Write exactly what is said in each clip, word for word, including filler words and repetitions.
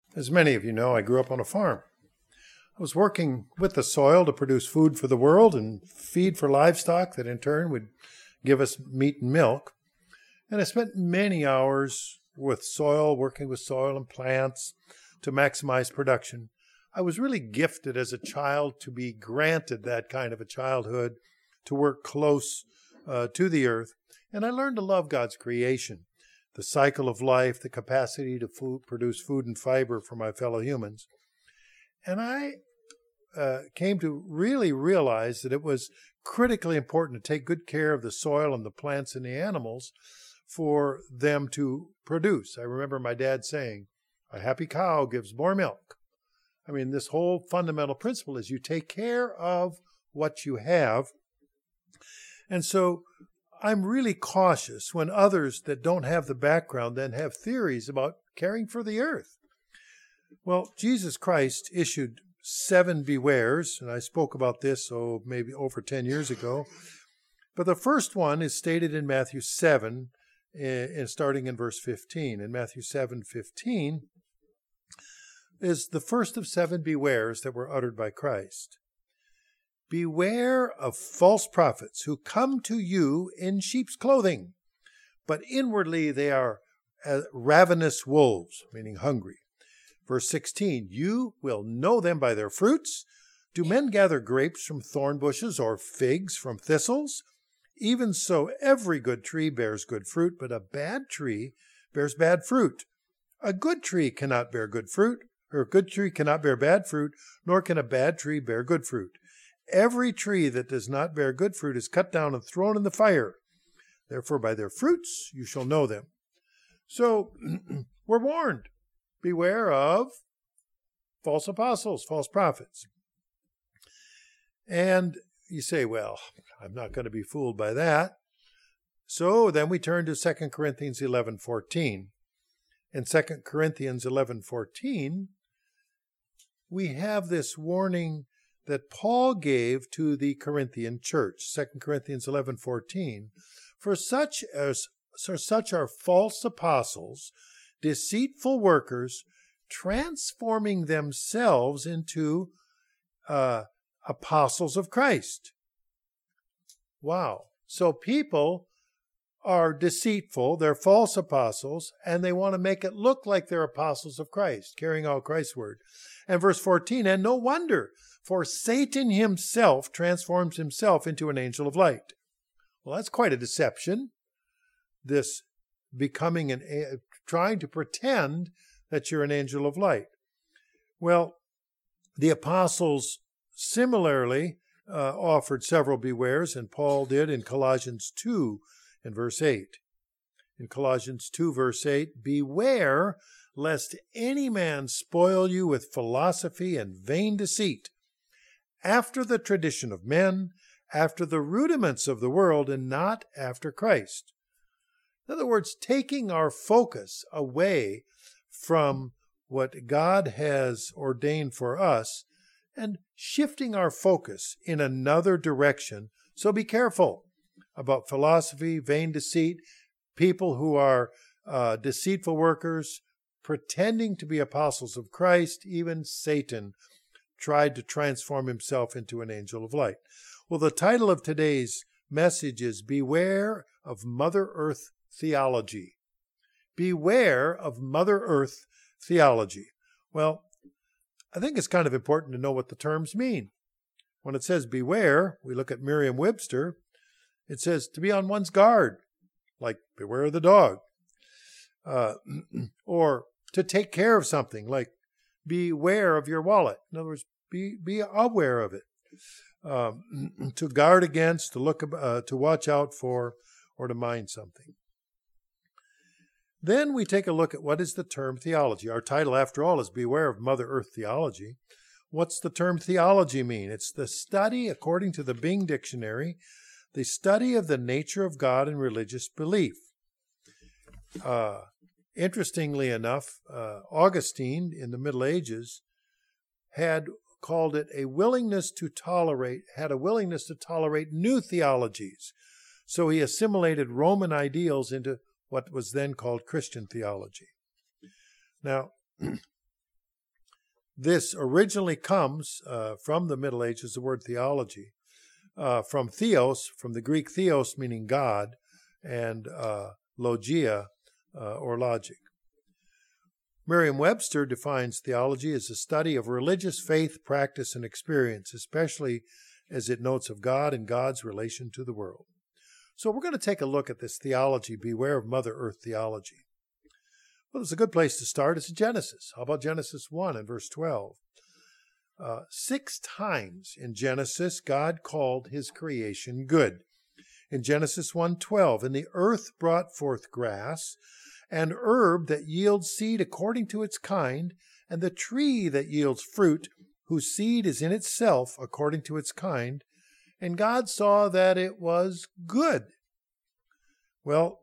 As many of you know, I grew up on a farm. I was working with the soil to produce food for the world and feed for livestock that in turn would give us meat and milk. And I spent many hours with soil, working with soil and plants to maximize production. I was really gifted as a child to be granted that kind of a childhood, to work close uh, to the earth. And I learned to love God's creation, the cycle of life, the capacity to food, produce food and fiber for my fellow humans. And I uh, came to really realize that it was critically important to take good care of the soil and the plants and the animals for them to produce. I remember my dad saying, a happy cow gives more milk. I mean, this whole fundamental principle is you take care of what you have. And so I'm really cautious when others that don't have the background then have theories about caring for the earth. Well, Jesus Christ issued seven bewares, and I spoke about this, oh, maybe over ten years ago. But the first one is stated in Matthew seven, and starting in verse fifteen. In Matthew seven fifteen is the first of seven bewares that were uttered by Christ. Beware of false prophets who come to you in sheep's clothing, but inwardly they are ravenous wolves, meaning hungry. Verse sixteen, you will know them by their fruits. Do men gather grapes from thorn bushes or figs from thistles? Even so, every good tree bears good fruit, but a bad tree bears bad fruit. A good tree cannot bear good fruit, or a good tree cannot bear bad fruit, nor can a bad tree bear good fruit. Every tree that does not bear good fruit is cut down and thrown in the fire. Therefore, by their fruits you shall know them. So, we're warned. Beware of false apostles, false prophets. And you say, well, I'm not going to be fooled by that. So then we turn to Second Corinthians eleven fourteen. In Second Corinthians eleven fourteen, we have this warning that Paul gave to the Corinthian church. Second Corinthians eleven fourteen. For such as for such are false apostles, deceitful workers, transforming themselves into uh, apostles of Christ. Wow. So people are deceitful, they're false apostles, and they want to make it look like they're apostles of Christ, carrying out Christ's word. And verse fourteen, and no wonder, for Satan himself transforms himself into an angel of light. Well, that's quite a deception, this becoming an, uh, trying to pretend that you're an angel of light. Well, the apostles similarly uh, offered several bewares, and Paul did in Colossians two and verse eight. In Colossians two, verse eight, beware lest any man spoil you with philosophy and vain deceit, after the tradition of men, after the rudiments of the world, and not after Christ. In other words, taking our focus away from what God has ordained for us and shifting our focus in another direction. So be careful about philosophy, vain deceit, people who are uh, deceitful workers, pretending to be apostles of Christ. Even Satan tried to transform himself into an angel of light. Well, the title of today's message is Beware of Mother Earth Theology. Beware of Mother Earth theology. Well, I think it's kind of important to know what the terms mean. When it says beware, we look at Merriam-Webster, it says to be on one's guard, like beware of the dog. Uh, or to take care of something, like beware of your wallet. In other words, be, be aware of it. Um, to guard against, to look, uh, to watch out for, or to mind something. Then we take a look at what is the term theology. Our title, after all, is Beware of Mother Earth Theology. What's the term theology mean? It's the study, according to the Bing Dictionary, the study of the nature of God and religious belief. Uh, interestingly enough, uh, Augustine in the Middle Ages had called it a willingness to tolerate, had a willingness to tolerate new theologies. So he assimilated Roman ideals into what was then called Christian theology. Now, this originally comes uh, from the Middle Ages, the word theology, uh, from theos, from the Greek theos meaning God, and uh, logia, uh, or logic. Merriam-Webster defines theology as a study of religious faith, practice, and experience, especially as it notes of God and God's relation to the world. So we're going to take a look at this theology, beware of Mother Earth theology. Well, it's a good place to start. It's Genesis. How about Genesis one and verse twelve? Uh, six times in Genesis, God called his creation good. In Genesis one twelve, and the earth brought forth grass, and herb that yields seed according to its kind, and the tree that yields fruit, whose seed is in itself according to its kind. And God saw that it was good. Well,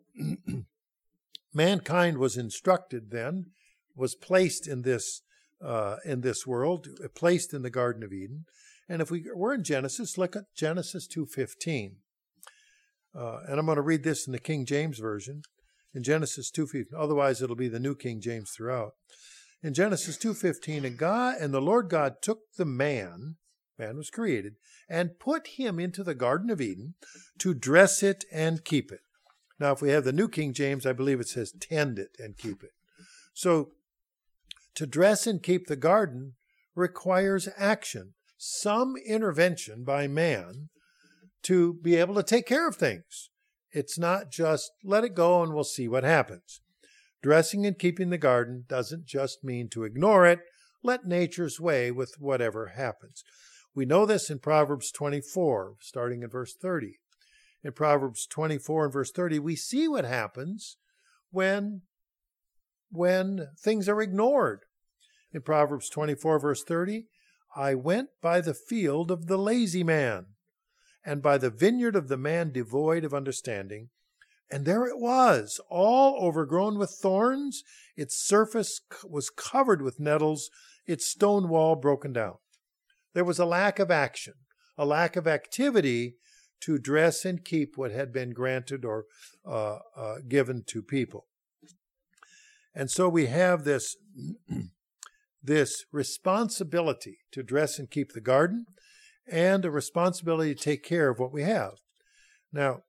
mankind was instructed then, was placed in this uh, in this world, placed in the Garden of Eden. And if we we're in Genesis, look at Genesis two fifteen. Uh, and I'm going to read this in the King James Version. In Genesis two fifteen, otherwise it'll be the New King James throughout. In Genesis two fifteen, and God and the Lord God took the man, man was created, and put him into the Garden of Eden to dress it and keep it. Now, if we have the New King James, I believe it says tend it and keep it. So, to dress and keep the garden requires action, some intervention by man to be able to take care of things. It's not just let it go and we'll see what happens. Dressing and keeping the garden doesn't just mean to ignore it, let nature's way with whatever happens. We know this in Proverbs twenty-four, starting in verse thirty. In Proverbs twenty-four and verse thirty, we see what happens when, when things are ignored. In Proverbs twenty-four, verse thirty, I went by the field of the lazy man, and by the vineyard of the man devoid of understanding. And there it was, all overgrown with thorns. Its surface was covered with nettles, its stone wall broken down. There was a lack of action, a lack of activity to dress and keep what had been granted or uh, uh, given to people. And so we have this, this responsibility to dress and keep the garden, and a responsibility to take care of what we have. Now,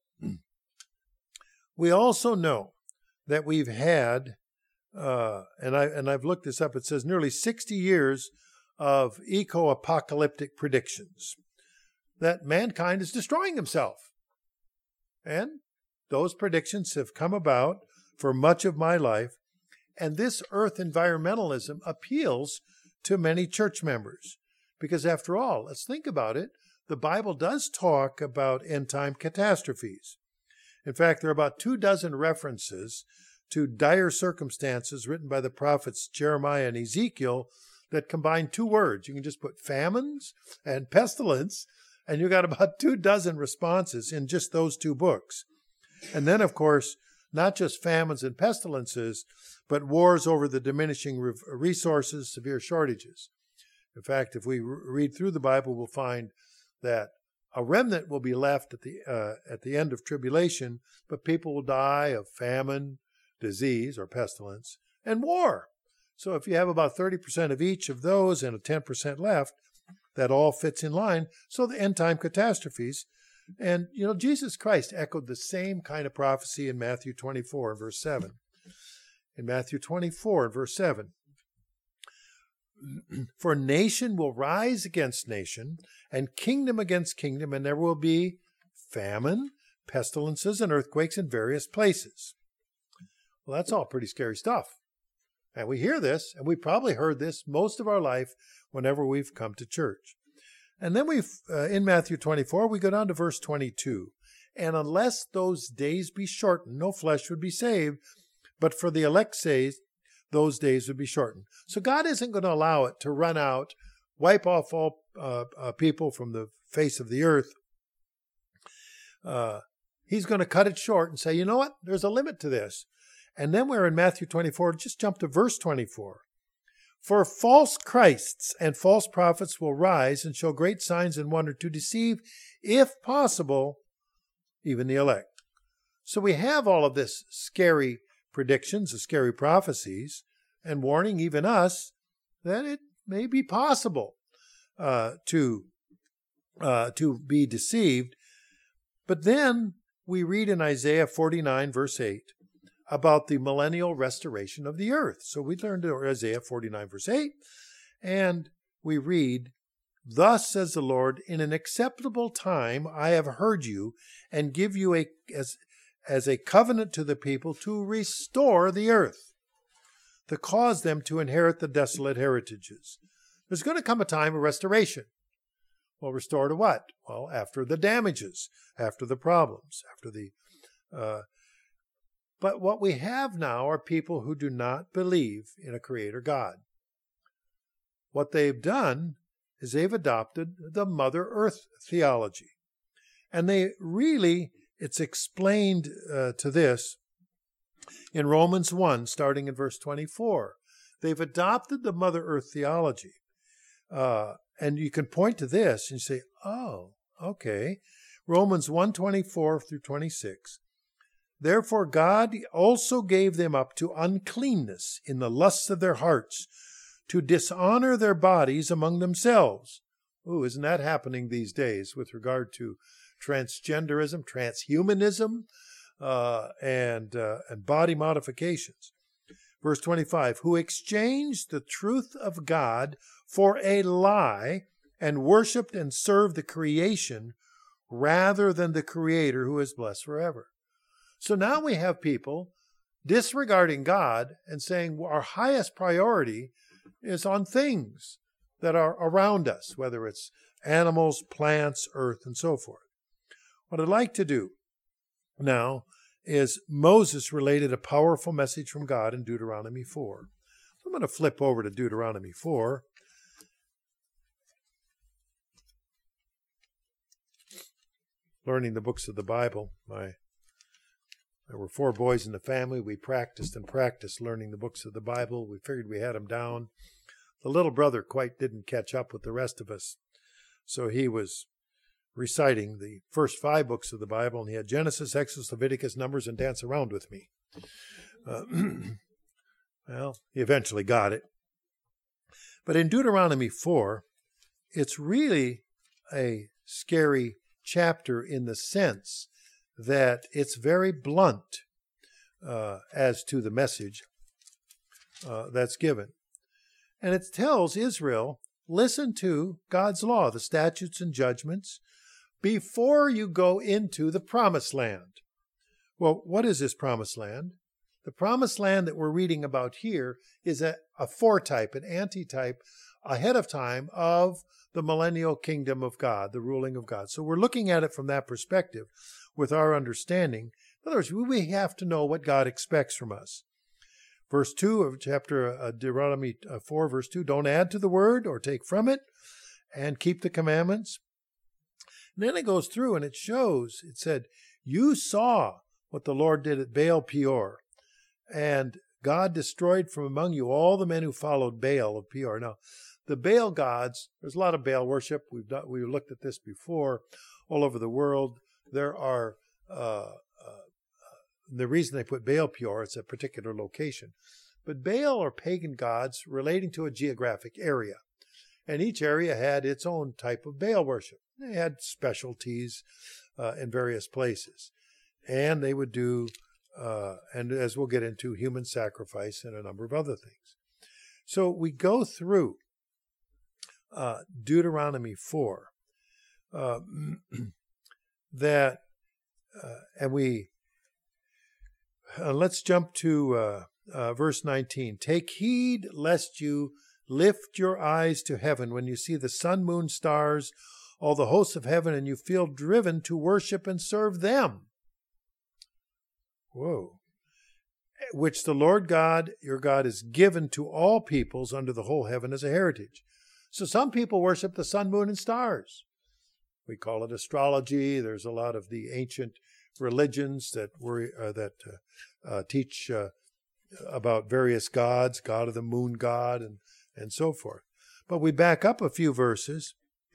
we also know that we've had, uh, and, I, and I've looked this up, it says nearly sixty years of eco-apocalyptic predictions that mankind is destroying himself. And those predictions have come about for much of my life, and this earth environmentalism appeals to many church members. Because after all, let's think about it, the Bible does talk about end-time catastrophes. In fact, there are about two dozen references to dire circumstances written by the prophets Jeremiah and Ezekiel that combine two words. You can just put famines and pestilence, and you got about two dozen responses in just those two books. And then, of course, not just famines and pestilences, but wars over the diminishing resources, severe shortages. In fact, if we read through the Bible, we'll find that a remnant will be left at the uh, at the end of tribulation, but people will die of famine, disease, or pestilence, and war. So if you have about thirty percent of each of those and a ten percent left, that all fits in line. So the end-time catastrophes. And, you know, Jesus Christ echoed the same kind of prophecy in Matthew twenty-four and verse seven. In Matthew twenty-four and verse seven, for nation will rise against nation, and kingdom against kingdom, and there will be famine, pestilences, and earthquakes in various places. Well, that's all pretty scary stuff. And we hear this, and we probably heard this most of our life whenever we've come to church. And then we've, uh, in Matthew twenty-four, we go down to verse twenty-two. And unless those days be shortened, no flesh would be saved, but for the elect's sake, those days would be shortened. So God isn't going to allow it to run out, wipe off all uh, uh, people from the face of the earth. Uh, he's going to cut it short and say, you know what? There's a limit to this. And then we're in Matthew twenty-four. Just jump to verse twenty-four. For false Christs and false prophets will rise and show great signs and wonder to deceive, if possible, even the elect. So we have all of this scary predictions, the scary prophecies, and warning even us that it may be possible uh, to, uh, to be deceived. But then we read in Isaiah forty-nine, verse eight, about the millennial restoration of the earth. So we learned Isaiah forty-nine, verse eight, and we read, "Thus says the Lord, in an acceptable time I have heard you, and give you a as, as a covenant to the people to restore the earth, to cause them to inherit the desolate heritages." There's going to come a time of restoration. Well, restore to what? Well, after the damages, after the problems, after the... Uh, but what we have now are people who do not believe in a creator God. What they've done is they've adopted the Mother Earth theology. And they really, it's explained uh, to this in Romans one, starting in verse twenty-four. They've adopted the Mother Earth theology. Uh, and you can point to this and say, oh, okay. Romans one, twenty-four through twenty-six. "Therefore God also gave them up to uncleanness in the lusts of their hearts, to dishonor their bodies among themselves." Ooh, isn't that happening these days with regard to transgenderism, transhumanism, uh, and, uh, and body modifications? Verse twenty-five, "Who exchanged the truth of God for a lie and worshipped and served the creation rather than the Creator who is blessed forever." So now we have people disregarding God and saying our highest priority is on things that are around us, whether it's animals, plants, earth, and so forth. What I'd like to do now is Moses related a powerful message from God in Deuteronomy four. So I'm going to flip over to Deuteronomy four. Learning the books of the Bible. My, there were four boys in the family. We practiced and practiced learning the books of the Bible. We figured we had them down. The little brother quite didn't catch up with the rest of us. So he was reciting the first five books of the Bible, and he had Genesis, Exodus, Leviticus, Numbers, and Dance Around with me. Uh, well, he eventually got it. But in Deuteronomy four, it's really a scary chapter in the sense that it's very blunt uh, as to the message uh, that's given. And it tells Israel, listen to God's law, the statutes and judgments, before you go into the promised land. Well, what is this promised land? The promised land that we're reading about here is a, a foretype, an antitype, ahead of time of the millennial kingdom of God, the ruling of God. So we're looking at it from that perspective with our understanding. In other words, we have to know what God expects from us. Verse two of chapter uh, Deuteronomy four, verse two, "Don't add to the word or take from it, and keep the commandments." And then it goes through and it shows, it said, "You saw what the Lord did at Baal Peor, and God destroyed from among you all the men who followed Baal of Peor." Now, the Baal gods, there's a lot of Baal worship. We've done, we've looked at this before all over the world. There are, uh, uh, the reason they put Baal Peor, it's a particular location. But Baal are pagan gods relating to a geographic area. And each area had its own type of Baal worship. They had specialties uh, in various places. And they would do, uh, and as we'll get into, human sacrifice and a number of other things. So we go through uh, Deuteronomy four, uh, that, uh, and we, uh, let's jump to uh, uh, verse nineteen. "Take heed lest you lift your eyes to heaven when you see the sun, moon, stars, all the hosts of heaven, and you feel driven to worship and serve them." Whoa. "Which the Lord God, your God, is given to all peoples under the whole heaven as a heritage." So some people worship the sun, moon, and stars. We call it astrology. There's a lot of the ancient religions that were uh, that uh, uh, teach uh, about various gods, God of the moon god, and, and so forth. But we back up a few verses,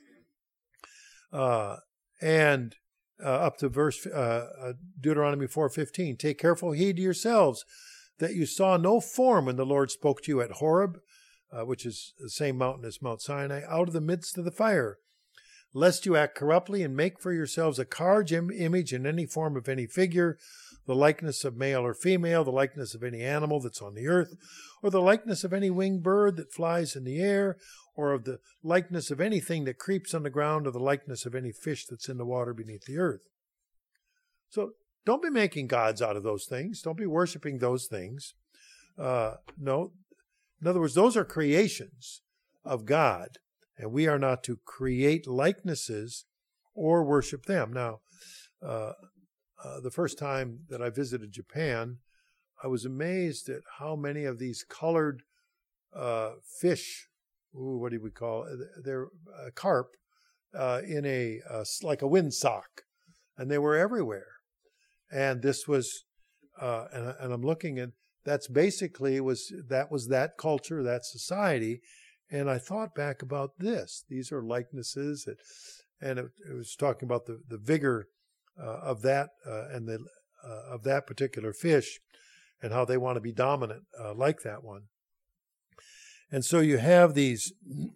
uh, and uh, up to verse uh, uh, Deuteronomy four fifteen. "Take careful heed to yourselves that you saw no form when the Lord spoke to you at Horeb, uh, which is the same mountain as Mount Sinai, out of the midst of the fire, lest you act corruptly and make for yourselves a carved im- image in any form of any figure, the likeness of male or female, the likeness of any animal that's on the earth, or the likeness of any winged bird that flies in the air, or of the likeness of anything that creeps on the ground, or the likeness of any fish that's in the water beneath the earth. So don't be making gods out of those things. Don't be worshiping those things. Uh, no. In other words, those are creations of God, and we are not to create likenesses or worship them. Now, uh, uh, the first time that I visited Japan, I was amazed at how many of these colored uh, fish, ooh, what do we call it? They're uh, carp, uh, in a uh, like a windsock, and they were everywhere. And this was, uh, and, and I'm looking at, that's basically was that was that culture, that society. And I thought back about this. These are likenesses, that, and it, it was talking about the the vigor uh, of that uh, and the uh, of that particular fish, and how they want to be dominant uh, like that one. And so you have these,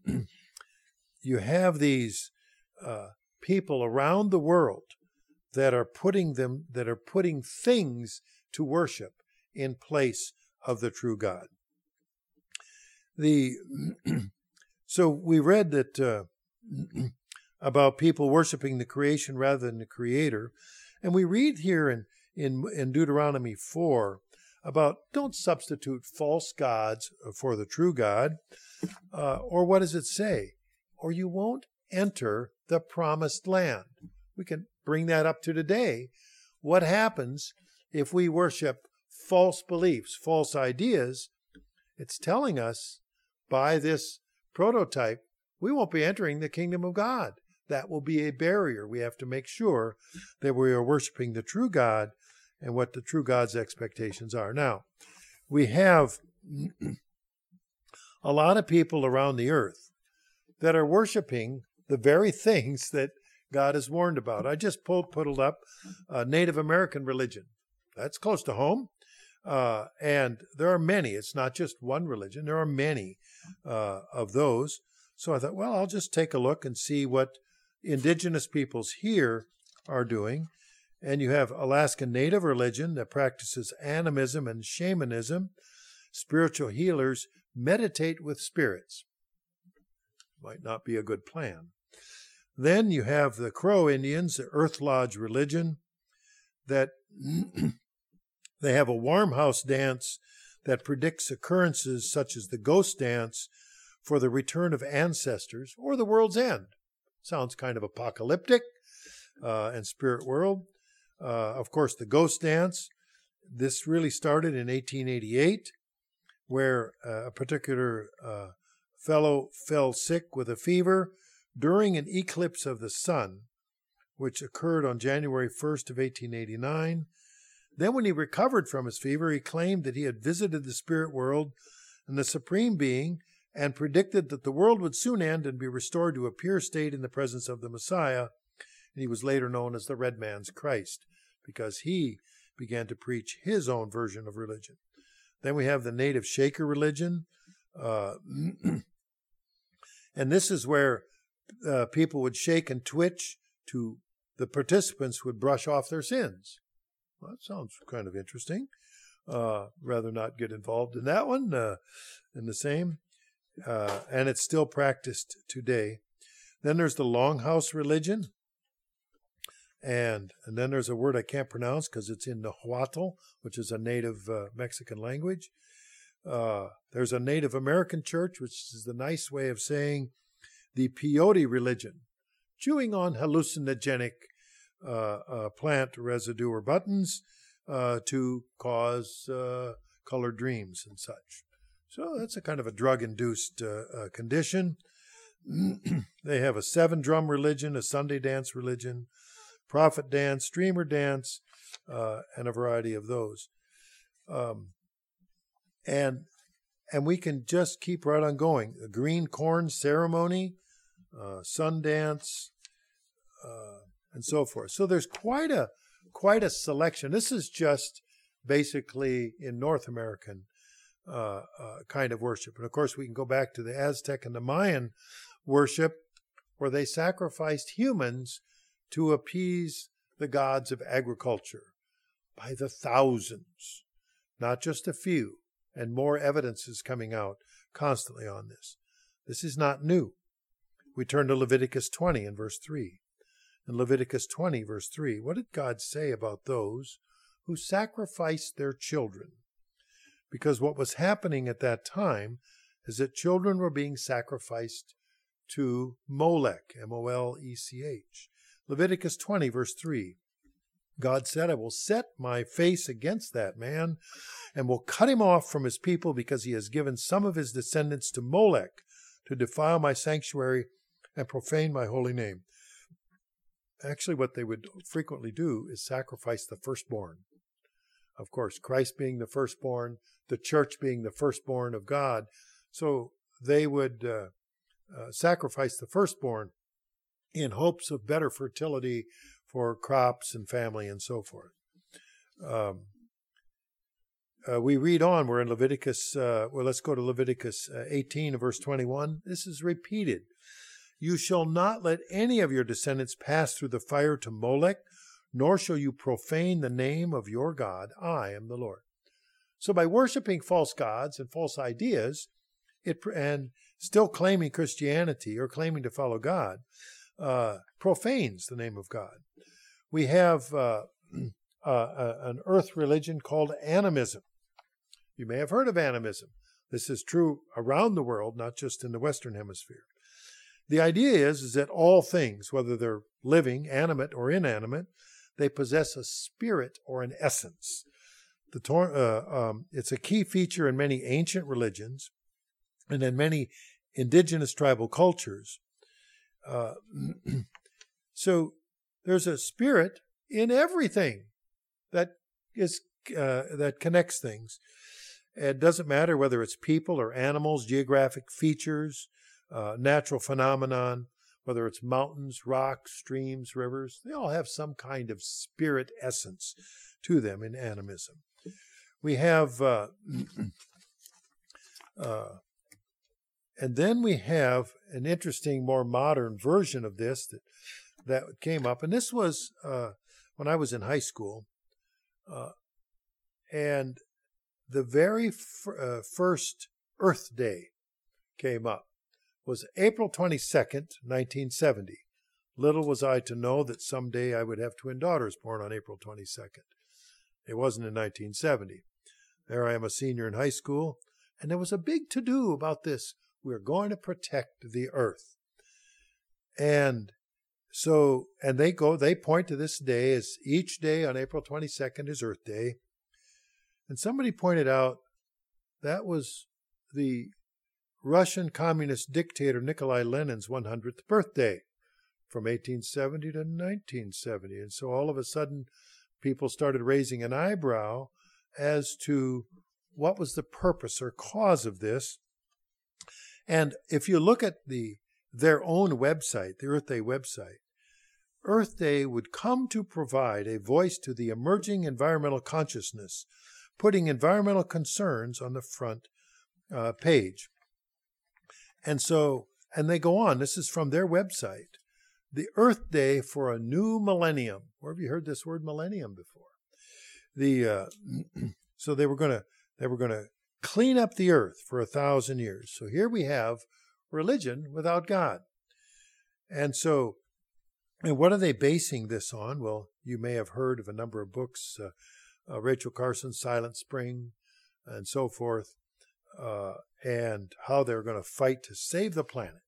you have these uh, people around the world that are putting them, that are putting things to worship in place of the true God. The so we read that uh, about people worshiping the creation rather than the Creator, and we read here in in, in Deuteronomy four about don't substitute false gods for the true God, uh, or what does it say? Or you won't enter the promised land. We can bring that up to today. What happens if we worship false beliefs, false ideas? It's telling us by this prototype, we won't be entering the kingdom of God. That will be a barrier. We have to make sure that we are worshiping the true God and what the true God's expectations are. Now, we have a lot of people around the earth that are worshiping the very things that God has warned about. I just pulled, pulled up uh, Native American religion. That's close to home. Uh, and there are many. It's not just one religion. There are many uh, of those. So I thought, well, I'll just take a look and see what indigenous peoples here are doing. And you have Alaskan Native religion that practices animism and shamanism. Spiritual healers meditate with spirits. Might not be a good plan. Then you have the Crow Indians, the Earth Lodge religion, that they have a warm house dance that predicts occurrences such as the ghost dance for the return of ancestors or the world's end. Sounds kind of apocalyptic uh, and spirit world. Uh, of course, the ghost dance, this really started in eighteen eighty-eight, where uh, a particular uh, fellow fell sick with a fever during an eclipse of the sun, which occurred on January first of eighteen eighty-nine. Then when he recovered from his fever, he claimed that he had visited the spirit world and the Supreme Being and predicted that the world would soon end and be restored to a pure state in the presence of the Messiah. And he was later known as the Red Man's Christ because he began to preach his own version of religion. Then we have the Native Shaker religion. Uh, and this is where uh, people would shake and twitch to the participants would brush off their sins. Well, that sounds kind of interesting. Uh, rather not get involved in that one. Uh, in the same. Uh, and it's still practiced today. Then there's the Longhouse religion. And, and then there's a word I can't pronounce because it's in Nahuatl, which is a native uh, Mexican language. Uh, there's a Native American church, which is the nice way of saying the peyote religion, chewing on hallucinogenic uh, uh, plant residue or buttons uh, to cause uh, colored dreams and such. So that's a kind of a drug-induced uh, uh, condition. They have a seven-drum religion, a Sunday dance religion, prophet dance, streamer dance, uh, and a variety of those. Um, and and we can just keep right on going. The green corn ceremony, uh, sun dance, uh, and so forth. So there's quite a quite a selection. This is just basically in North American uh, uh, kind of worship. And of course, we can go back to the Aztec and the Mayan worship, where they sacrificed humans to appease the gods of agriculture by the thousands, not just a few. And more evidence is coming out constantly on this. This is not new. We turn to Leviticus twenty and verse three. In Leviticus twenty, verse three, what did God say about those who sacrificed their children? Because what was happening at that time is that children were being sacrificed to Molech, M O L E C H. Leviticus twenty, verse three. God said, I will set my face against that man and will cut him off from his people because he has given some of his descendants to Molech to defile my sanctuary and profane my holy name. Actually, what they would frequently do is sacrifice the firstborn. Of course, Christ being the firstborn, the church being the firstborn of God. So they would uh, uh, sacrifice the firstborn in hopes of better fertility for crops and family and so forth. Um, uh, we read on, we're in Leviticus, uh, well, let's go to Leviticus uh, eighteen, verse twenty-one. This is repeated. You shall not let any of your descendants pass through the fire to Molech, nor shall you profane the name of your God. I am the Lord. So by worshiping false gods and false ideas, it and still claiming Christianity or claiming to follow God, uh, profanes the name of God. We have uh, uh, an earth religion called animism. You may have heard of animism. This is true around the world, not just in the Western Hemisphere. The idea is, is that all things, whether they're living, animate, or inanimate, they possess a spirit or an essence. The tor- uh, um, it's a key feature in many ancient religions and in many indigenous tribal cultures. Uh, so there's a spirit in everything that is uh, that connects things. It doesn't matter whether it's people or animals, geographic features, uh, natural phenomenon, whether it's mountains, rocks, streams, rivers. They all have some kind of spirit essence to them in animism. We have, uh, uh, and then we have an interesting, more modern version of this that that came up, and this was uh, when I was in high school, uh, and the very f- uh, first Earth Day came up was April twenty-second, nineteen seventy. Little was I to know that someday I would have twin daughters born on April twenty-second. It wasn't in nineteen seventy. There I am, a senior in high school, and there was a big to-do about this. We're going to protect the Earth. And so, and they go, they point to this day as each day on April twenty-second is Earth Day. And somebody pointed out that was the Russian communist dictator Nikolai Lenin's one hundredth birthday from eighteen seventy to nineteen seventy. And so all of a sudden, people started raising an eyebrow as to what was the purpose or cause of this. And if you look at the their own website, the Earth Day website, Earth Day would come to provide a voice to the emerging environmental consciousness, putting environmental concerns on the front uh, page. And so, and they go on, this is from their website, the Earth Day for a new millennium. Where have you heard this word millennium before? The uh, so they were going to they were going to clean up the earth for a thousand years. So here we have religion without God. And so, and what are they basing this on? Well, you may have heard of a number of books, uh, uh, Rachel Carson's Silent Spring, and so forth, uh, and how they're going to fight to save the planet.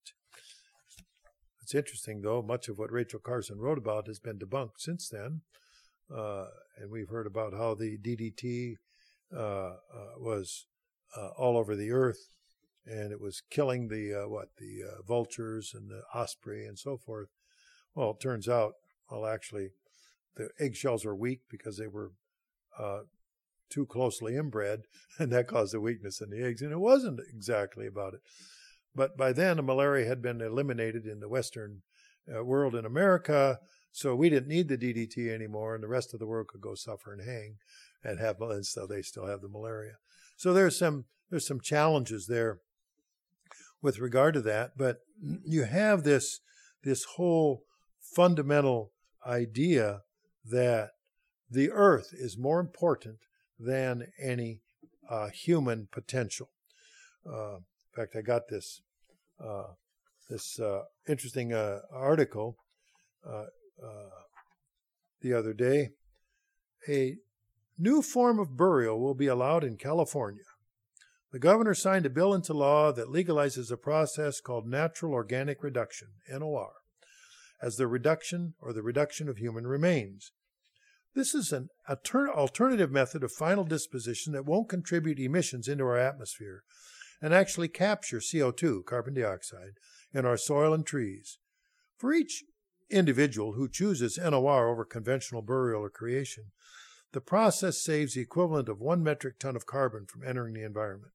It's interesting, though, much of what Rachel Carson wrote about has been debunked since then. Uh, and we've heard about how the D D T uh, uh, was uh, all over the earth, and it was killing the, uh, what, the uh, vultures and the osprey and so forth. Well, it turns out, well, actually, the eggshells were weak because they were uh, too closely inbred, and that caused a weakness in the eggs. And it wasn't exactly about it. But by then, malaria had been eliminated in the Western uh, world in America, so we didn't need the D D T anymore, and the rest of the world could go suffer and hang and have, and so they still have the malaria. So there's some there's some challenges there with regard to that, but you have this this whole fundamental idea that the earth is more important than any uh, human potential. Uh, in fact, I got this uh, this uh, interesting uh, article uh, uh, the other day. A new form of burial will be allowed in California. The governor signed a bill into law that legalizes a process called natural organic reduction, N O R, as the reduction or the reduction of human remains. This is an alternative method of final disposition that won't contribute emissions into our atmosphere and actually capture C O two, carbon dioxide, in our soil and trees. For each individual who chooses N O R over conventional burial or creation, the process saves the equivalent of one metric ton of carbon from entering the environment.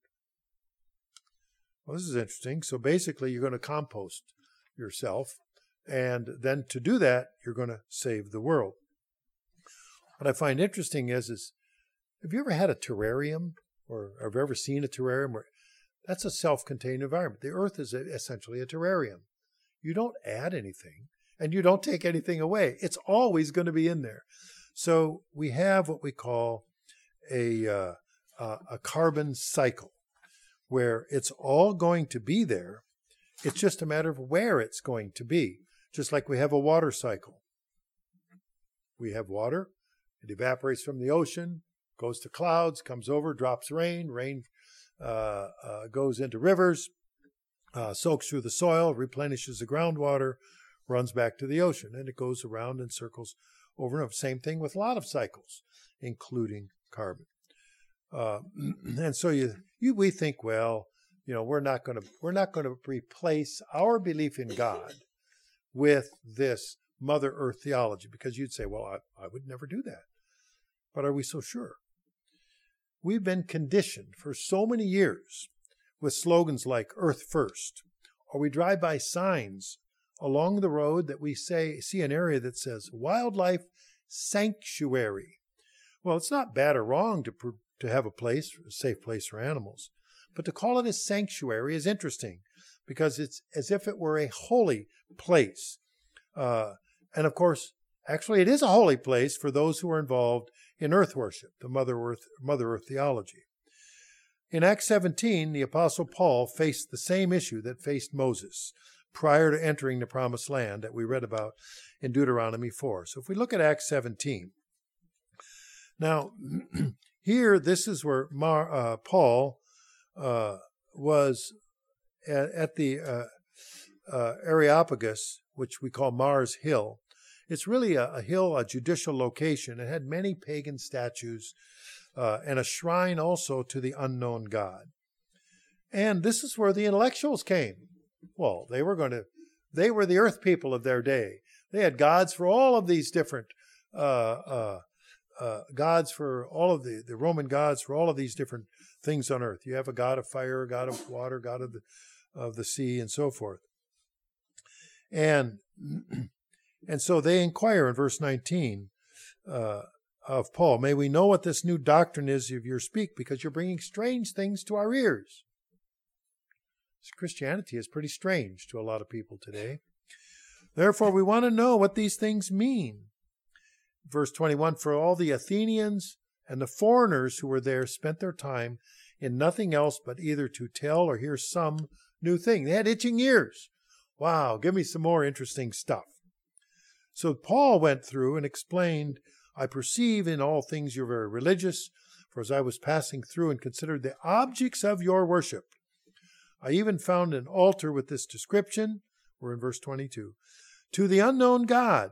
Well, this is interesting. So basically, you're going to compost yourself, and then to do that, you're going to save the world. What I find interesting is, is have you ever had a terrarium, or have you ever seen a terrarium? Where that's a self-contained environment. The earth is essentially a terrarium. You don't add anything, and you don't take anything away. It's always going to be in there. So we have what we call a, uh, uh, a carbon cycle, where it's all going to be there. It's just a matter of where it's going to be, just like we have a water cycle. We have water. It evaporates from the ocean, goes to clouds, comes over, drops rain. Rain uh, uh, goes into rivers, uh, soaks through the soil, replenishes the groundwater, runs back to the ocean, and it goes around and circles over and over. Same thing with a lot of cycles, including carbon. Uh, and so you, you, we think, well, you know, we're not going to we're not going to replace our belief in God with this Mother Earth theology, because you'd say, well, I, I would never do that. But are we so sure? We've been conditioned for so many years with slogans like Earth First, or we drive by signs along the road that we say see an area that says Wildlife Sanctuary. Well, it's not bad or wrong to to have a place, a safe place for animals, but to call it a sanctuary is interesting because it's as if it were a holy place. Uh, and of course, actually, it is a holy place for those who are involved in earth worship, the Mother Earth, Mother Earth theology. In Acts seventeen, the Apostle Paul faced the same issue that faced Moses prior to entering the promised land that we read about in Deuteronomy four. So if we look at Acts seventeen, now here, this is where Mar, uh, Paul uh, was at, at the uh, uh, Areopagus, which we call Mars Hill. It's really a, a hill, a judicial location. It had many pagan statues uh, and a shrine also to the unknown God. And this is where the intellectuals came. Well, they were going to, they were the earth people of their day. They had gods for all of these different, uh, uh, uh, gods for all of the, the Roman gods for all of these different things on earth. You have a god of fire, a god of water, god of the, of the sea, and so forth. And, and so they inquire in verse nineteen uh, of Paul, may we know what this new doctrine is of your speak, because you're bringing strange things to our ears. Christianity is pretty strange to a lot of people today. Therefore, we want to know what these things mean. Verse twenty-one, for all the Athenians and the foreigners who were there spent their time in nothing else but either to tell or hear some new thing. They had itching ears. Wow, give me some more interesting stuff. So Paul went through and explained, I perceive in all things you're very religious, for as I was passing through and considered the objects of your worship, I even found an altar with this description, we're in verse twenty-two, to the unknown God.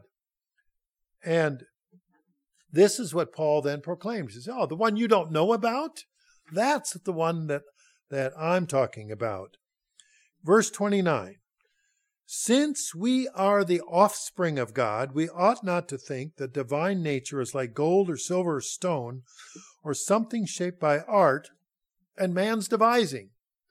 And this is what Paul then proclaims. He says, oh, the one you don't know about? That's the one that, that I'm talking about. Verse twenty-nine, since we are the offspring of God, we ought not to think that divine nature is like gold or silver or stone or something shaped by art and man's devising.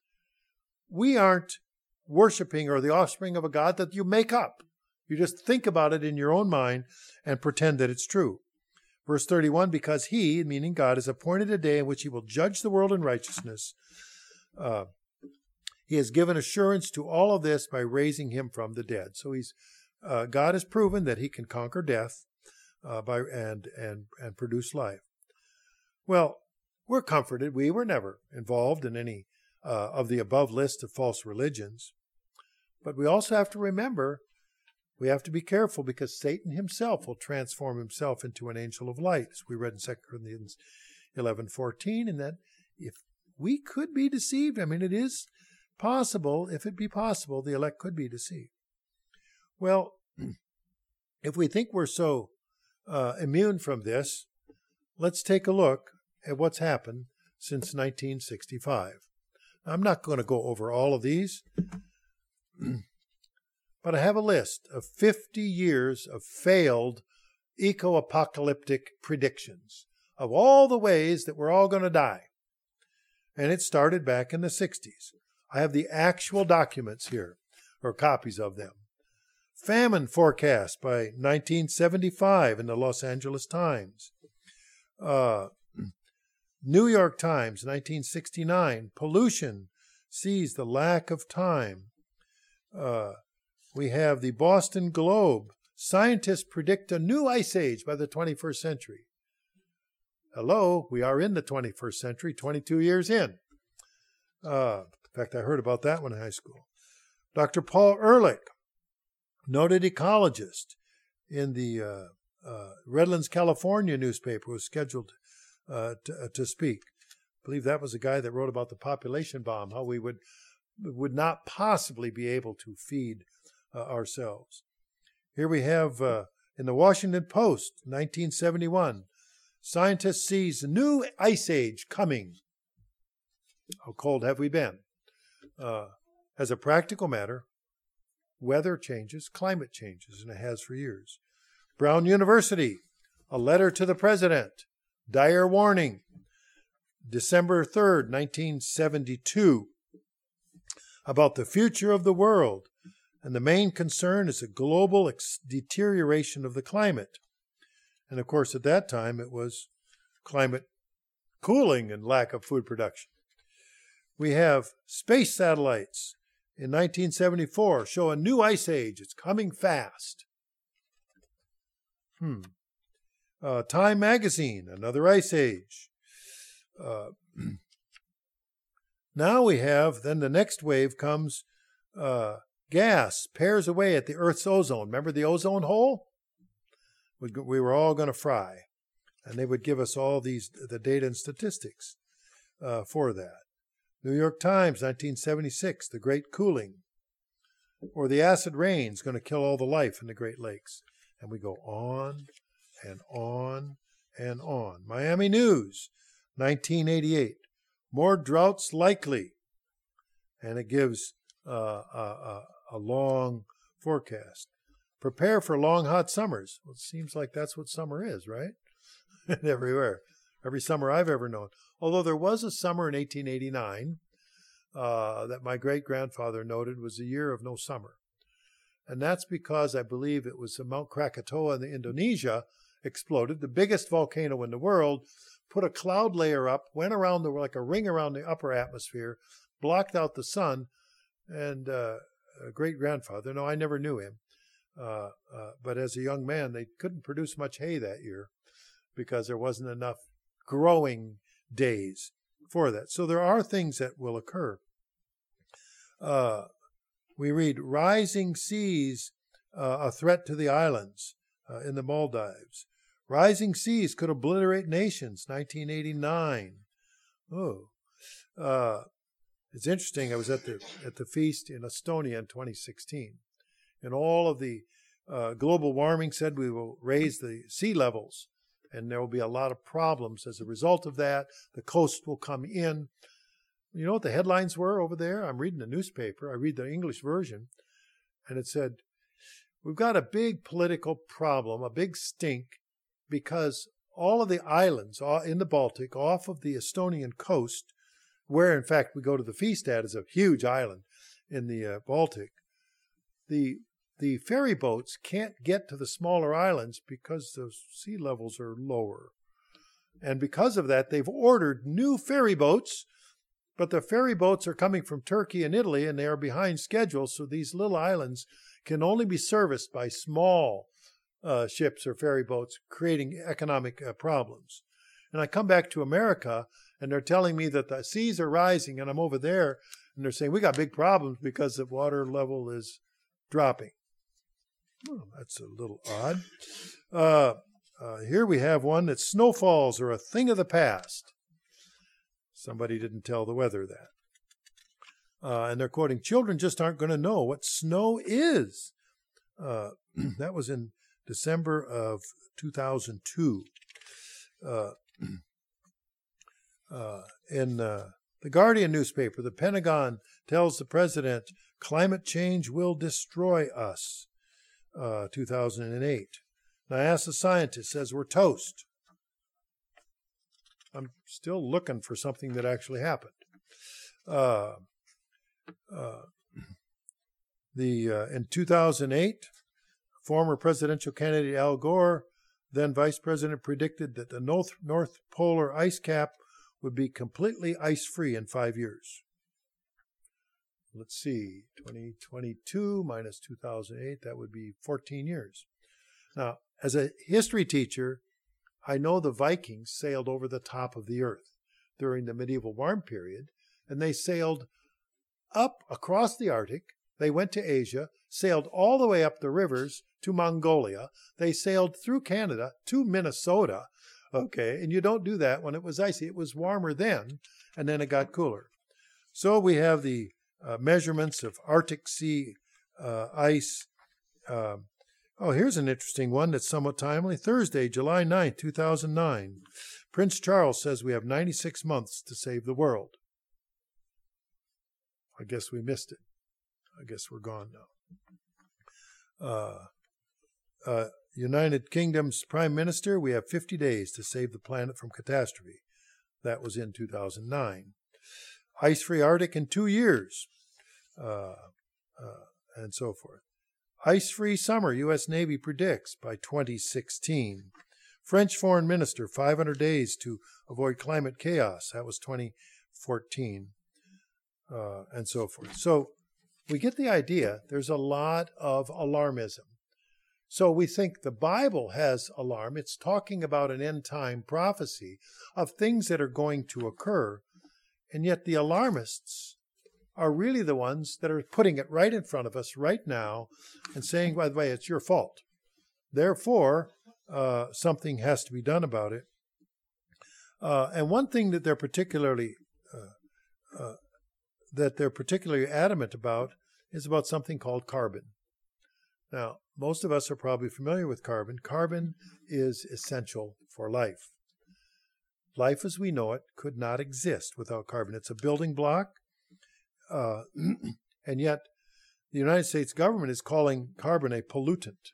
We aren't worshiping or the offspring of a God that you make up. You just think about it in your own mind and pretend that it's true. Verse thirty-one, because he, meaning God, has appointed a day in which he will judge the world in righteousness. Uh, he has given assurance to all of this by raising him from the dead. So he's uh, God has proven that he can conquer death uh, by and and and produce life. Well, we're comforted. We were never involved in any uh, of the above list of false religions. But we also have to remember, we have to be careful because Satan himself will transform himself into an angel of light, as we read in Second Corinthians eleven fourteen, and that if we could be deceived, I mean, it is possible, if it be possible, the elect could be deceived. Well, if we think we're so uh, immune from this, let's take a look at what's happened since nineteen sixty-five. I'm not going to go over all of these, but I have a list of fifty years of failed eco-apocalyptic predictions of all the ways that we're all going to die. And it started back in the sixties. I have the actual documents here, or copies of them. Famine forecast by nineteen seventy-five in the Los Angeles Times. Uh, New York Times, nineteen sixty-nine, pollution sees the lack of time. Uh, we have the Boston Globe, scientists predict a new ice age by the twenty-first century. Hello, we are in the twenty-first century, twenty-two years in. Uh, in fact, I heard about that one in high school. Doctor Paul Ehrlich, noted ecologist in the uh, uh, Redlands, California newspaper, was scheduled uh, to, uh, to speak. I believe that was the guy that wrote about the population bomb, how we would would not possibly be able to feed uh, ourselves. Here we have uh, in the Washington Post, nineteen seventy-one, scientists sees a new ice age coming. How cold have we been? Uh, as a practical matter, weather changes, climate changes, and it has for years. Brown University, a letter to the president, dire warning, December third, nineteen seventy-two, about the future of the world, and the main concern is a global ex- deterioration of the climate. And of course, at that time, it was climate cooling and lack of food production. We have space satellites in nineteen seventy-four show a new ice age. It's coming fast. Hmm. Uh, Time magazine, another ice age. Uh, now we have, then the next wave comes, uh, gas pairs away at the Earth's ozone. Remember the ozone hole? We, we were all going to fry. And they would give us all these, the data and statistics uh, for that. New York Times, nineteen seventy-six, the Great Cooling. Or the acid rain is going to kill all the life in the Great Lakes. And we go on and on and on. Miami News, nineteen eighty-eight, more droughts likely. And it gives uh, a, a, a long forecast. Prepare for long, hot summers. Well, it seems like that's what summer is, right? Everywhere. Every summer I've ever known. Although there was a summer in eighteen eighty-nine uh, that my great-grandfather noted was a year of no summer. And that's because I believe it was Mount Krakatoa in Indonesia exploded, the biggest volcano in the world, put a cloud layer up, went around the, like a ring around the upper atmosphere, blocked out the sun, and uh, a great-grandfather, no, I never knew him, uh, uh, but as a young man, they couldn't produce much hay that year because there wasn't enough growing days for that. So there are things that will occur. Uh, we read, rising seas, uh, a threat to the islands uh, in the Maldives. Rising seas could obliterate nations, nineteen eighty-nine. Oh, uh, it's interesting. I was at the at the feast in Estonia in twenty sixteen, and all of the uh, global warming said we will raise the sea levels, and there will be a lot of problems as a result of that. The coast will come in. You know what the headlines were over there? I'm reading the newspaper. I read the English version, and it said, we've got a big political problem, a big stink, because all of the islands in the Baltic off of the Estonian coast, where in fact we go to the feast at is a huge island in the uh, Baltic, the the ferry boats can't get to the smaller islands because the sea levels are lower. And because of that, they've ordered new ferry boats, but the ferry boats are coming from Turkey and Italy, and they are behind schedule, so these little islands can only be serviced by small uh, ships or ferry boats, creating economic uh, problems. And I come back to America, and they're telling me that the seas are rising, and I'm over there, and they're saying, we got big problems because the water level is dropping. Well, that's a little odd. Uh, uh, here we have one that snowfalls are a thing of the past. Somebody didn't tell the weather that. Uh, and they're quoting, children just aren't going to know what snow is. Uh, that was in December of two thousand two. Uh, uh, in uh, the Guardian newspaper, the Pentagon tells the president, climate change will destroy us. Uh, two thousand eight. And I asked the scientist, says we're toast. I'm still looking for something that actually happened. Uh, uh, the uh, in two thousand eight, former presidential candidate Al Gore, then vice president, predicted that the North, North Polar ice cap would be completely ice-free in five years. Let's see, twenty twenty-two minus two thousand eight, that would be fourteen years. Now, as a history teacher, I know the Vikings sailed over the top of the earth during the medieval warm period, and they sailed up across the Arctic. They went to Asia, sailed all the way up the rivers to Mongolia. They sailed through Canada to Minnesota, okay, and you don't do that when it was icy. It was warmer then, and then it got cooler. So we have the uh, measurements of Arctic Sea uh, ice. Uh, oh, here's an interesting one that's somewhat timely. Thursday, July ninth, two thousand nine. Prince Charles says we have ninety-six months to save the world. I guess we missed it. I guess we're gone now. Uh, uh, United Kingdom's Prime Minister, we have fifty days to save the planet from catastrophe. That was in two thousand nine. Ice-free Arctic in two years, uh, uh, and so forth. Ice-free summer, U S Navy predicts by twenty sixteen. French Foreign Minister, five hundred days to avoid climate chaos. That was twenty fourteen, uh, and so forth. So we get the idea. There's a lot of alarmism. So we think the Bible has alarm. It's talking about an end-time prophecy of things that are going to occur, and yet the alarmists are really the ones that are putting it right in front of us right now and saying, by the way, it's your fault. Therefore, uh, something has to be done about it. Uh, and one thing that they're particularly uh, uh, that they're particularly adamant about is about something called carbon. Now, most of us are probably familiar with carbon. Carbon is essential for life. Life as we know it could not exist without carbon. It's a building block. Uh, and yet, the United States government is calling carbon a pollutant.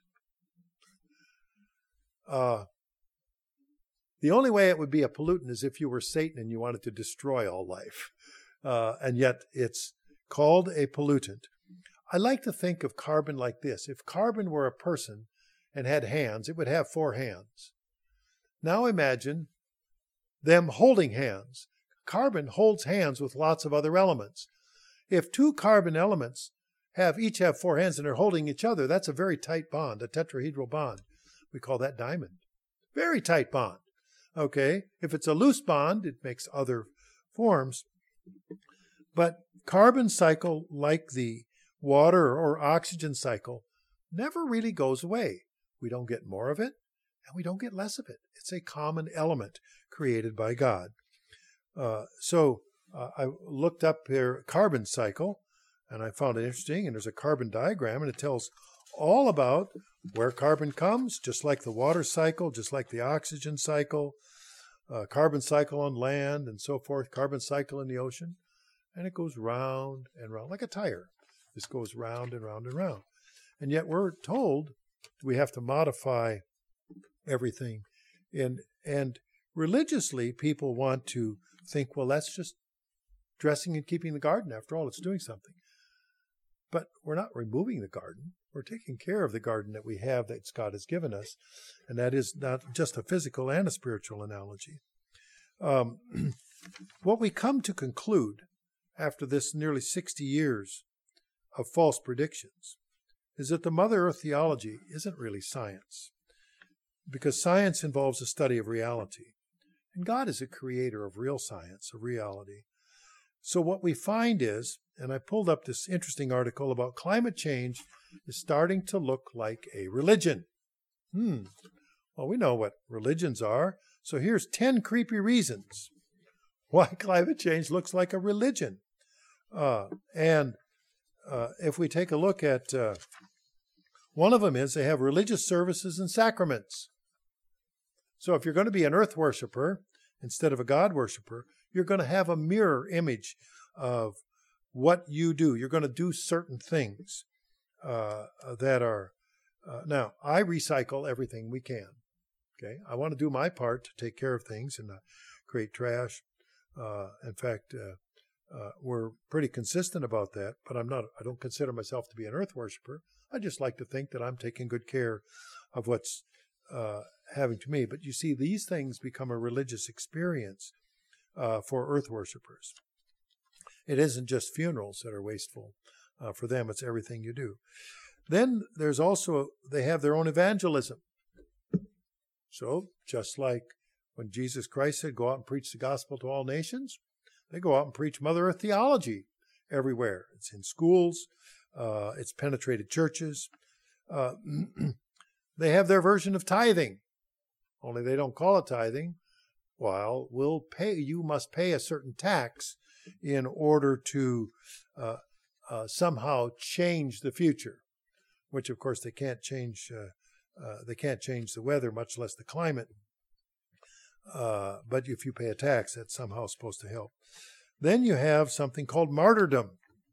Uh, the only way it would be a pollutant is if you were Satan and you wanted to destroy all life. Uh, and yet, it's called a pollutant. I like to think of carbon like this. If carbon were a person and had hands, it would have four hands. Now imagine them holding hands. Carbon holds hands with lots of other elements. If two carbon elements have each have four hands and they're holding each other, that's a very tight bond, a tetrahedral bond. We call that diamond. Very tight bond. Okay? If it's a loose bond, it makes other forms. But carbon cycle, like the water or oxygen cycle, never really goes away. We don't get more of it, and we don't get less of it. It's a common element created by God. Uh, so uh, I looked up here carbon cycle, and I found it interesting, and there's a carbon diagram, and it tells all about where carbon comes, just like the water cycle, just like the oxygen cycle, uh, carbon cycle on land, and so forth, carbon cycle in the ocean, and it goes round and round, like a tire. This goes round and round and round. And yet we're told we have to modify everything. And, and religiously, people want to think, well, that's just dressing and keeping the garden. After all, it's doing something. But we're not removing the garden. We're taking care of the garden that we have that God has given us. And that is not just a physical and a spiritual analogy. Um, what we come to conclude after this nearly sixty years of false predictions is that the Mother Earth theology isn't really science, because science involves a study of reality. And God is a creator of real science, of reality. So what we find is, and I pulled up this interesting article about climate change is starting to look like a religion. Hmm. Well, we know what religions are. So here's ten creepy reasons why climate change looks like a religion. Uh, and uh, if we take a look at uh, one of them is they have religious services and sacraments. So if you're going to be an earth worshiper instead of a God worshiper, you're going to have a mirror image of what you do. You're going to do certain things uh, that are, uh, now, I recycle everything we can. Okay, I want to do my part to take care of things and not create trash. Uh, in fact, uh, uh, we're pretty consistent about that, but I'm not, I don't consider myself to be an earth worshiper. I just like to think that I'm taking good care of what's uh, having to me. But you see, these things become a religious experience uh, for earth worshipers. It isn't just funerals that are wasteful. Uh, for them, it's everything you do. Then there's also, they have their own evangelism. So just like when Jesus Christ said, go out and preach the gospel to all nations, they go out and preach Mother Earth theology everywhere. It's in schools. Uh, it's penetrated churches. Uh, they have their version of tithing, only they don't call it tithing. Well, we'll pay, you must pay a certain tax in order to uh, uh, somehow change the future, which of course they can't change. Uh, uh, they can't change the weather, much less the climate. Uh, but if you pay a tax, that's somehow supposed to help. Then you have something called martyrdom.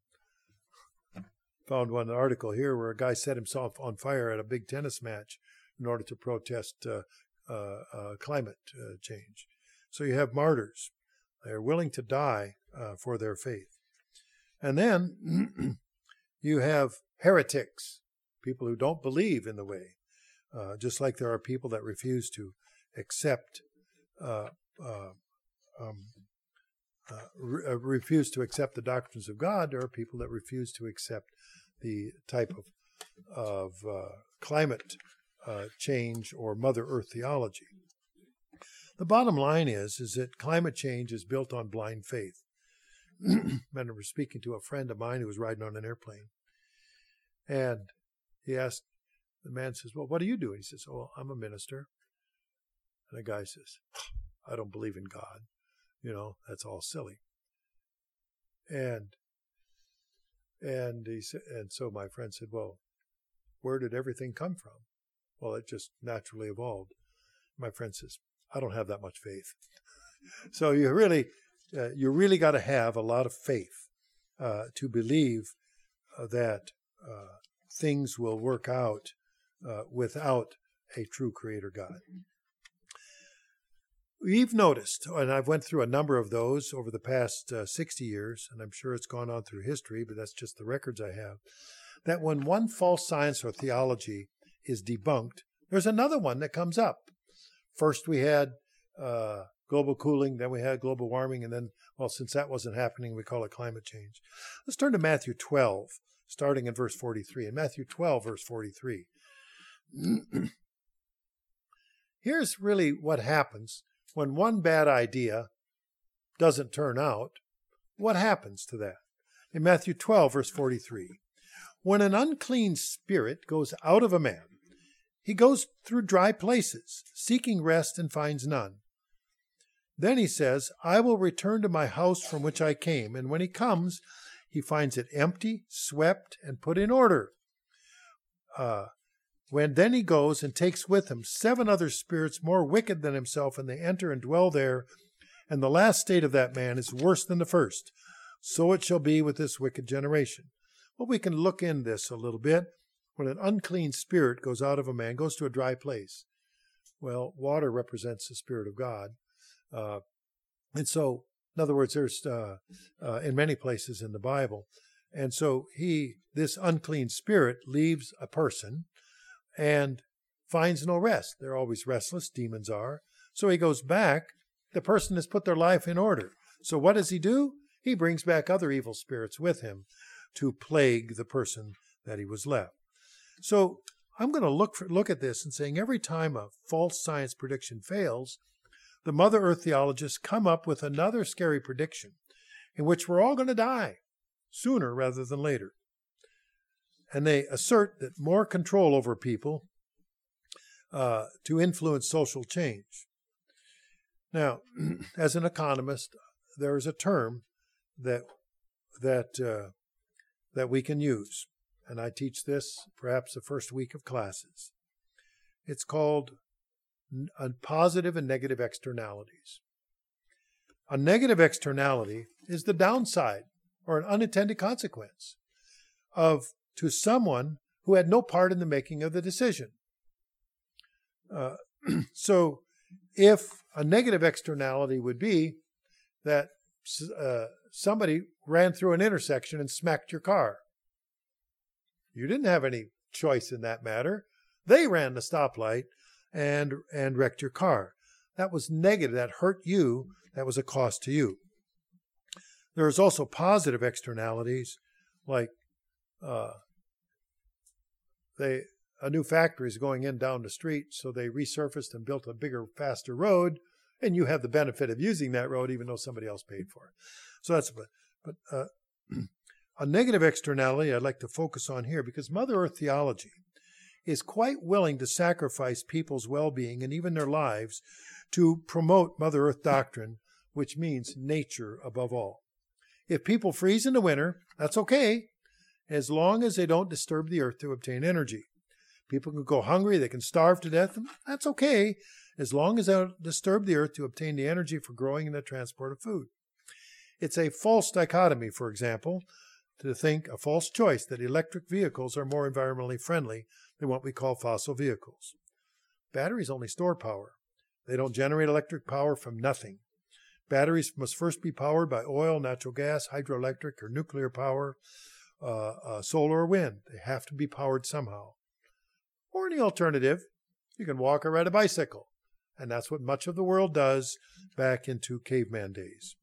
Found one article here where a guy set himself on fire at a big tennis match in order to protest uh, uh, uh, climate uh, change. So you have martyrs. They're willing to die uh, for their faith. And then you have heretics, people who don't believe in the way, uh, just like there are people that refuse to accept uh, uh, um, uh, re- uh, refuse to accept the doctrines of God. There are people that refuse to accept the type of of uh, climate uh, change or Mother Earth theology. The bottom line is, is that climate change is built on blind faith. I remember speaking to a friend of mine who was riding on an airplane, and he asked, the man says, well, what do you do? And he says, oh, I'm a minister. And the guy says, I don't believe in God. You know, that's all silly. And and he said, and so my friend said, well, where did everything come from? Well, it just naturally evolved. My friend says, I don't have that much faith. So you really, uh, you really got to have a lot of faith uh, to believe uh, that uh, things will work out uh, without a true creator God. We've noticed, and I've went through a number of those over the past uh, sixty years, and I'm sure it's gone on through history, but that's just the records I have, that when one false science or theology is debunked, there's another one that comes up. First we had uh, global cooling, then we had global warming, and then, well, since that wasn't happening, we call it climate change. Let's turn to Matthew twelve, starting in verse forty-three. In Matthew twelve, verse forty-three, here's really what happens when one bad idea doesn't turn out. What happens to that? In Matthew twelve, verse forty-three, when an unclean spirit goes out of a man, he goes through dry places, seeking rest and finds none. Then he says, I will return to my house from which I came. And when he comes, he finds it empty, swept, and put in order. Uh, when then he goes and takes with him seven other spirits more wicked than himself, and they enter and dwell there. And the last state of that man is worse than the first. So it shall be with this wicked generation. Well, we can look in this a little bit. When an unclean spirit goes out of a man, goes to a dry place. Well, water represents the Spirit of God. Uh, and so, in other words, there's uh, uh, in many places in the Bible, And so he, this unclean spirit leaves a person and finds no rest. They're always restless, demons are. So he goes back. The person has put their life in order. So what does he do? He brings back other evil spirits with him to plague the person that he was left. So I'm going to look for, look at this and saying every time a false science prediction fails, the Mother Earth theologists come up with another scary prediction in which we're all going to die sooner rather than later. And they assert that more control over people uh, to influence social change. Now, as an economist, there is a term that that uh, that we can use, and I teach this perhaps the first week of classes. It's called uh, positive and negative externalities. A negative externality is the downside or an unintended consequence of to someone who had no part in the making of the decision. Uh, so if a negative externality would be that uh, somebody ran through an intersection and smacked your car. You didn't have any choice in that matter. They ran the stoplight and and wrecked your car. That was negative. That hurt you. That was a cost to you. There's also positive externalities, like uh, they a new factory is going in down the street, so they resurfaced and built a bigger, faster road, and you have the benefit of using that road even though somebody else paid for it. So that's but, but uh, a negative externality I'd like to focus on here, because Mother Earth theology is quite willing to sacrifice people's well-being and even their lives to promote Mother Earth doctrine, which means nature above all. If people freeze in the winter, that's okay, as long as they don't disturb the earth to obtain energy. People can go hungry, they can starve to death, that's okay, as long as they don't disturb the earth to obtain the energy for growing and the transport of food. It's a false dichotomy, for example, to think, a false choice, that electric vehicles are more environmentally friendly than what we call fossil vehicles. Batteries only store power. They don't generate electric power from nothing. Batteries must first be powered by oil, natural gas, hydroelectric, or nuclear power, uh, uh, solar or wind. They have to be powered somehow. Or any alternative, you can walk or ride a bicycle. And that's what much of the world does back into caveman days.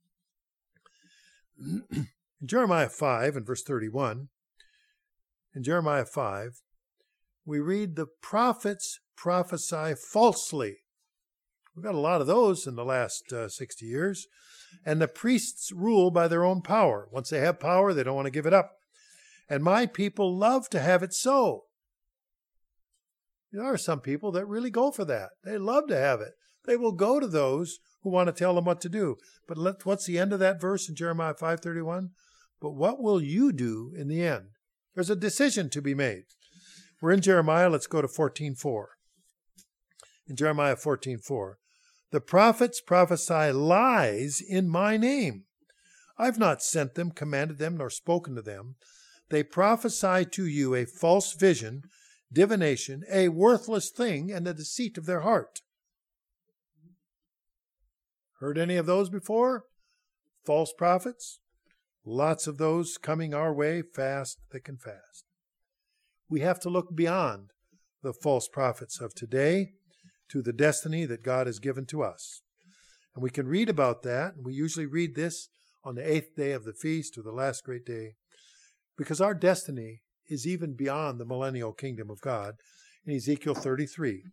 In Jeremiah five and verse thirty-one, in Jeremiah five, we read, the prophets prophesy falsely. We've got a lot of those in the last uh, sixty years. And the priests rule by their own power. Once they have power, they don't want to give it up. And my people love to have it so. There are some people that really go for that. They love to have it. They will go to those who want to tell them what to do. But let, what's the end of that verse in Jeremiah five thirty-one? But what will you do in the end? There's a decision to be made. We're in Jeremiah. Let's go to fourteen four. In Jeremiah fourteen four, the prophets prophesy lies in my name. I've not sent them, commanded them, nor spoken to them. They prophesy to you a false vision, divination, a worthless thing, and the deceit of their heart. Heard any of those before? False prophets? Lots of those coming our way, fast, thick and fast. We have to look beyond the false prophets of today to the destiny that God has given to us. And we can read about that, and we usually read this on the eighth day of the feast or the last great day, because our destiny is even beyond the millennial kingdom of God. In Ezekiel thirty-three,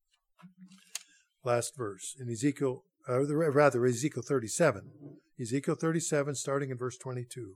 last verse, in Ezekiel, uh, rather Ezekiel thirty-seven, Ezekiel thirty-seven, starting in verse twenty-two.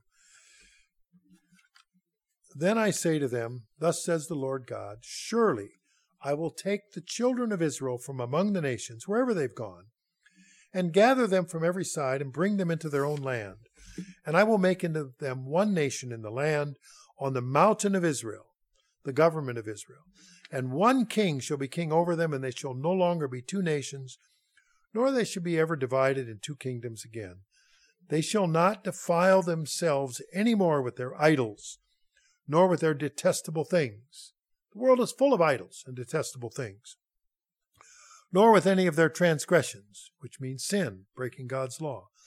Then I say to them, thus says the Lord God, surely I will take the children of Israel from among the nations, wherever they've gone, and gather them from every side and bring them into their own land. And I will make into them one nation in the land on the mountain of Israel, the government of Israel. And one king shall be king over them, and they shall no longer be two nations, nor they shall be ever divided in two kingdoms again. They shall not defile themselves any more with their idols, nor with their detestable things. The world is full of idols and detestable things. Nor with any of their transgressions, which means sin, breaking God's law.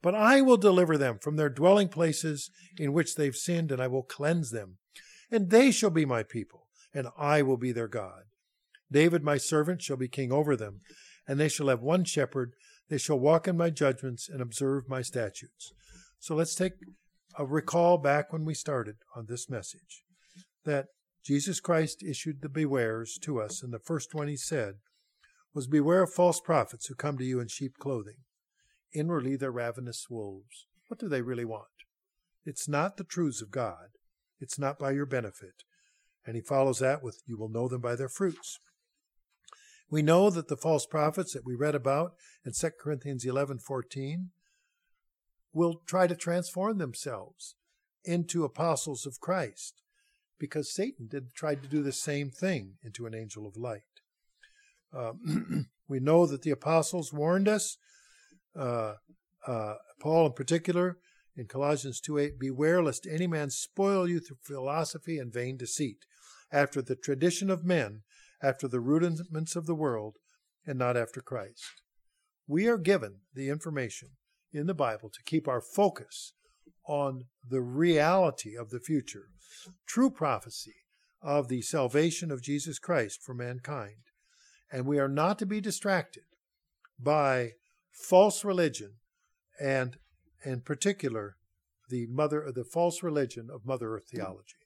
But I will deliver them from their dwelling places in which they've sinned, and I will cleanse them. And they shall be my people, and I will be their God. David, my servant, shall be king over them, and they shall have one shepherd. They shall walk in my judgments and observe my statutes. So let's take a recall back when we started on this message, that Jesus Christ issued the bewares to us, and the first one he said was, beware of false prophets who come to you in sheep clothing. Inwardly they're ravenous wolves. What do they really want? It's not the truths of God. It's not by your benefit. And he follows that with, you will know them by their fruits. We know that the false prophets that we read about in Second Corinthians eleven fourteen will try to transform themselves into apostles of Christ, because Satan did try to do the same thing into an angel of light. Um, we know that the apostles warned us, uh, uh, Paul in particular, in Colossians two eight, beware lest any man spoil you through philosophy and vain deceit, after the tradition of men, after the rudiments of the world, and not after Christ. We are given the information in the Bible to keep our focus on the reality of the future, true prophecy of the salvation of Jesus Christ for mankind. And we are not to be distracted by false religion, and in particular, the mother, the false religion of Mother Earth theology.